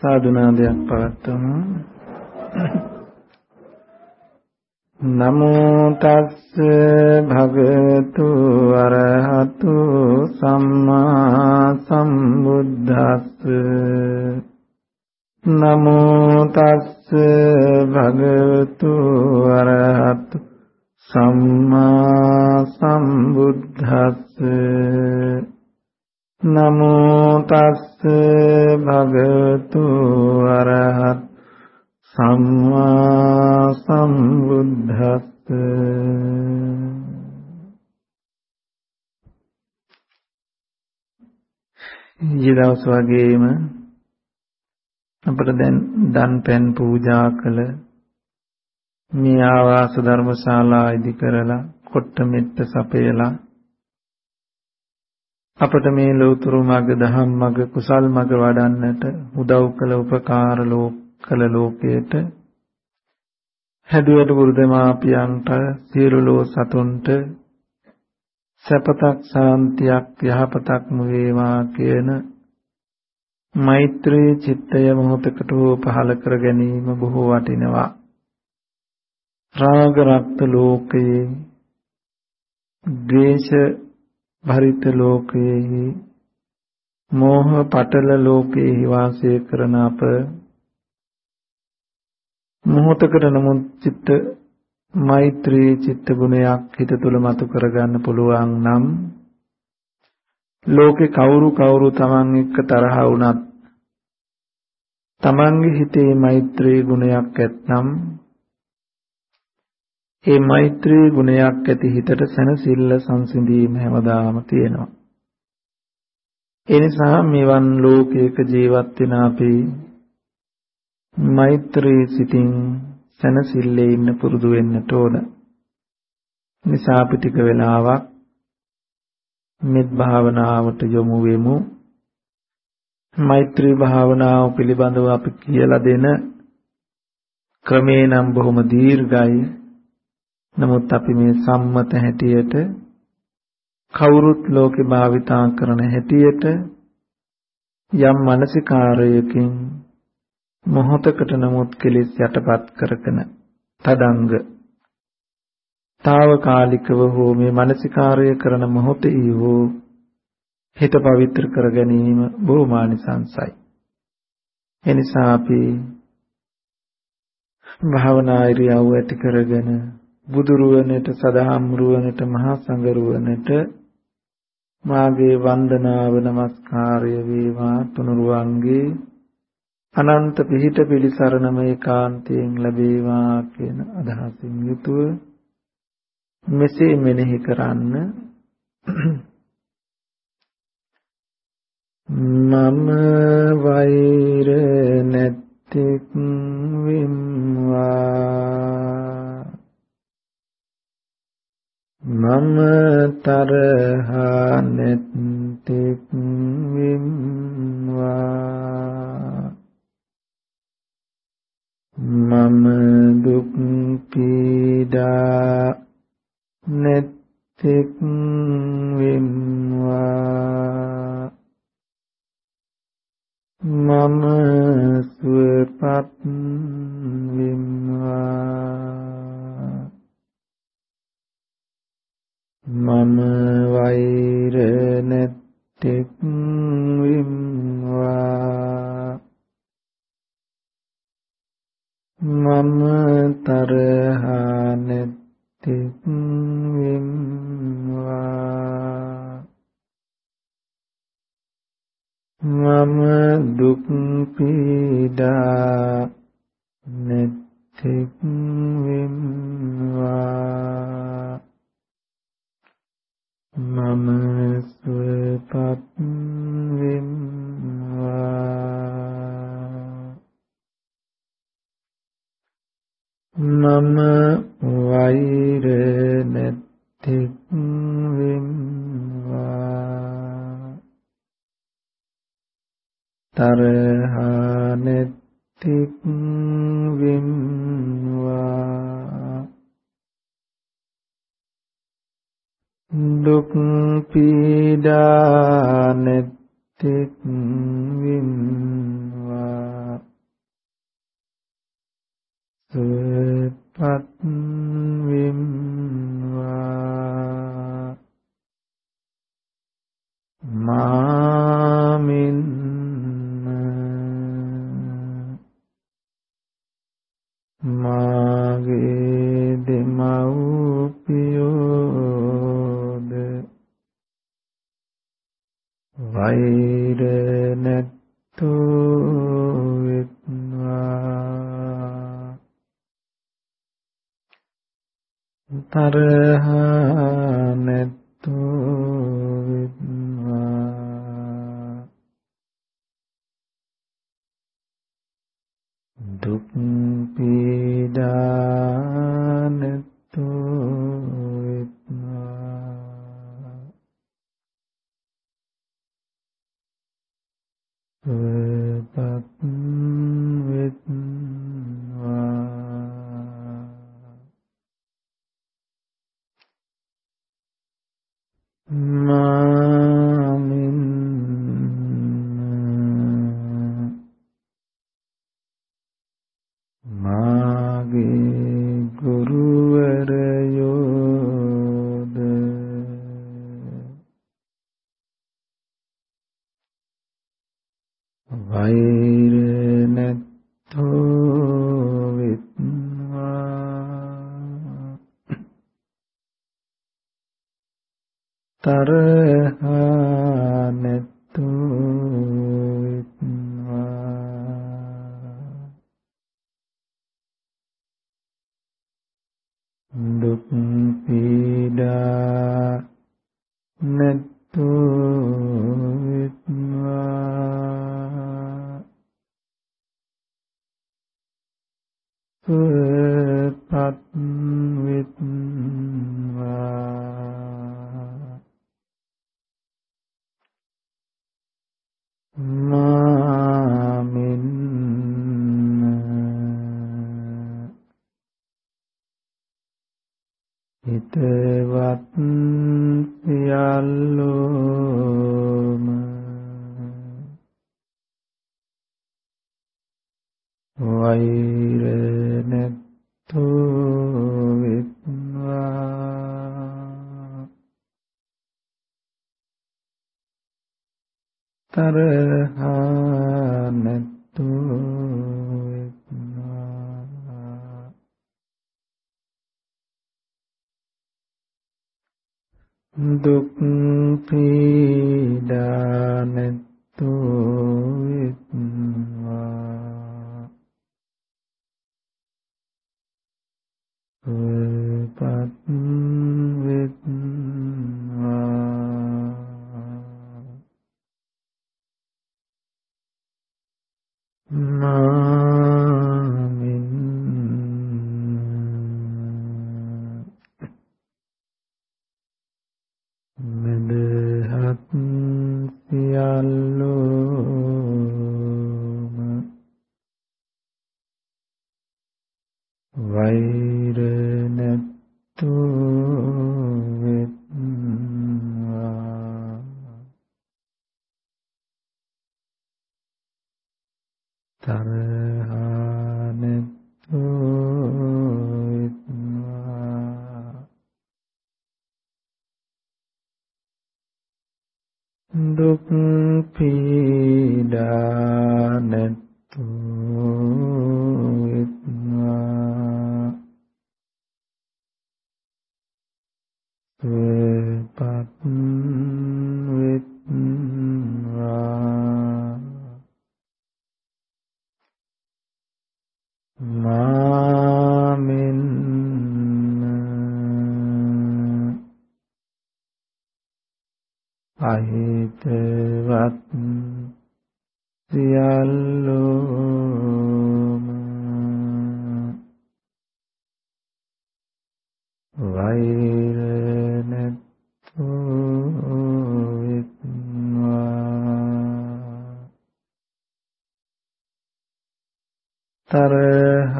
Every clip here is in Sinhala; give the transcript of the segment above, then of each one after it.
සාදුනාදයක් පවත්වමු. නමෝ තස්ස භගවතු අරහතු සම්මා සම්බුද්දස්ස. නමෝ තස්ස භගවතු අරහතු සම්මා සම්බුද්දස්ස. නමෝ තස්ස භගවතු අරහත් සම්මා සම්බුද්දස්ස. ඊදවස් වගේම අපට දැන් දන් පැන් පූජා කළ මේ ආවාස ධර්මශාලා ඉදි කරලා කොට්ට මෙට්ට සපයලා අපට මේ ලෝතුරු මඟ දහම් මඟ කුසල් මඟ වඩන්නට උදව් කළ උපකාර කළ ලෝකයට හැදුවට බුදුදමාපියන්ට සියලු ලෝ සතුන්ට සැපතක් සාන්තියක් යහපතක්ම වේවා කියන මෛත්‍රී චිත්තය මොහොතකට හෝ පහළ කර ගැනීම බොහෝ වටිනවා. රාග රක්ත ලෝකයේ ද්වේෂ භරිත ලෝකයේ මෝහ පටල ලෝකයේ වාසය කරන අප මොහොතකට නමුත් චිත්ත මෛත්‍රී චිත්ත ගුණයක් හිත තුළ මතු කරගන්න පුළුවන් නම් ලෝකේ කවුරු තමන් එක්ක තරහ වුණත් තමන්ගේ හිතේ මෛත්‍රී ගුණයක් ඇත්නම් ඒ මෛත්‍රී ගුණයක් ඇති හිතට සැනසෙල්ල සංසිඳීම හැමදාම තියෙනවා. ඒ නිසා මෙවන් ලෝකයක ජීවත් වෙන අපි මෛත්‍රී සිතින් සැනසෙල්ලේ ඉන්න පුරුදු වෙන්නට ඕන. නිසා අපි ටික වෙලාවක් මෙත් භාවනාවට යොමු වෙමු. මෛත්‍රී භාවනාව පිළිබඳව අපි කියලා දෙන ක්‍රමේ නම් බොහොම දීර්ඝයි. නමුත් අපි මේ සම්මත හැටියට කවුරුත් ලෝකේ භාවිතා කරන හැටියට යම් මානසිකාරයකින් මොහොතකට නමුත් කෙලෙස් යටපත් කරගෙන තදංග తాවකාලිකව හෝ මේ මානසිකාරය කරන මොහොතේ හෝ හිත පවිත්‍ර කර ගැනීම බොහෝමානිසංසයි. එනිසා අපි භාවනා ඉරියව්ව ඇති කරගෙන බුදුරුවනට සදහම් රුවනට මහා සංඝරුවනට මාගේ වන්දනාව නමස්කාරය වේවා. තුනුරුවන්ගේ අනන්ත පිහිට පිළිසරණම ඒකාන්තයෙන් ලැබේවා කියන අදහසින් යුතුව මෙසේ මෙනෙහි කරන්න. මම වෛර නැත්තෙක් විම්වා මම තරහ නැත්තෙක් විම්වා මම දුක් පීඩා නැත්තෙක් විම්වා මම සුවපත් විම්වා මම වෛර නැත්තෙක් විම්වා මම තරහ නැත්තෙක් විම්වා මම දුක් පීඩා නැත්තෙක් විම්වා මම සුවපත් විම්වා මම වෛර නැත්තෙක් විම්වා තරහ නැත්තෙක් විම්වා දුක් පීඩා නැත්තෙක් විම්වා විත්වා තරහ නැත්තෝ විත්වා දුක් පීඩා නැත්තෝ විත්වා සුවපත් විත්වා මාමින් මාගේ ගුරුවරයෝද වෛර නැත්තෝ විත්වා තරහ නැත්තෝ විත්වා දුක් පීඩා නැත්තෝ විත්වා සුවපත් විත්වා මාමින් හිතවත් සියල්ලෝම වෛර නැත්තෝ විත්වා තරහ නැත්තෝ විත්වා දුක් පීඩා නැත්තෝ විත්වා සුවපත් විත්වා මාමින් මෙදහත් සියල්ලෝම වෛර නැත්තෝ විත්වා තරහ නැත්තෝ විත්වා දුක් පීඩා නැත්තෝ විත්වා සුවපත් විත්වා මාමින් අහිතවත් සියල්ලෝම වෛර නැත්තෝ විත්වා තරහ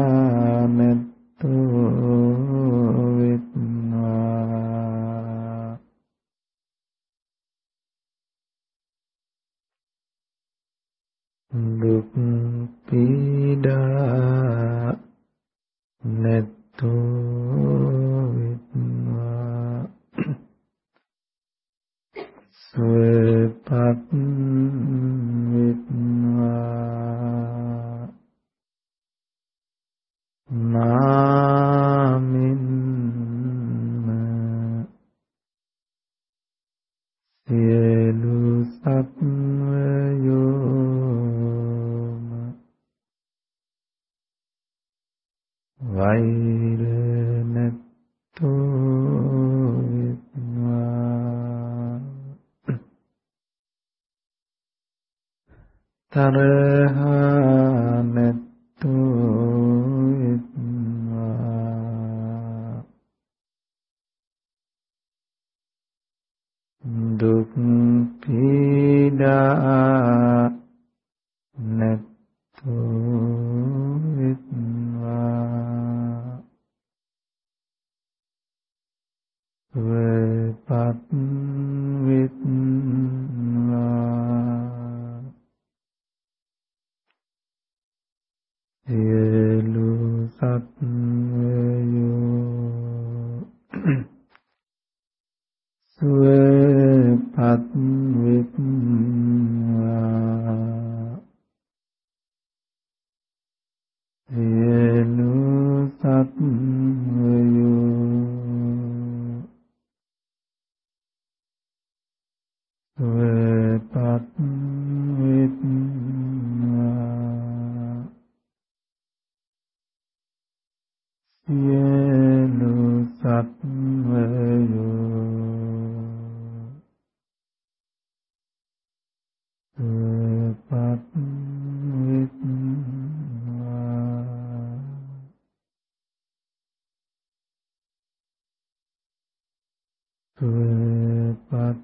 නැත්තෝ විත්වා දුක් පීඩා නැත්තෝ විත්වා සුවපත් විත්වා මාමින් සියලු සත්වයෝ තරහා නැතු වෙත්වා දුක් පීඩා නැතු වෙත්වා වේපත් වෙත්වා සියලු සත්වයෝ සුවපත් වෙත්වා සියලු සත්වයෝ සුවපත් වෙත්වා සියලු සත්වයෝ සුවපත් වෙත්වා සුවපත්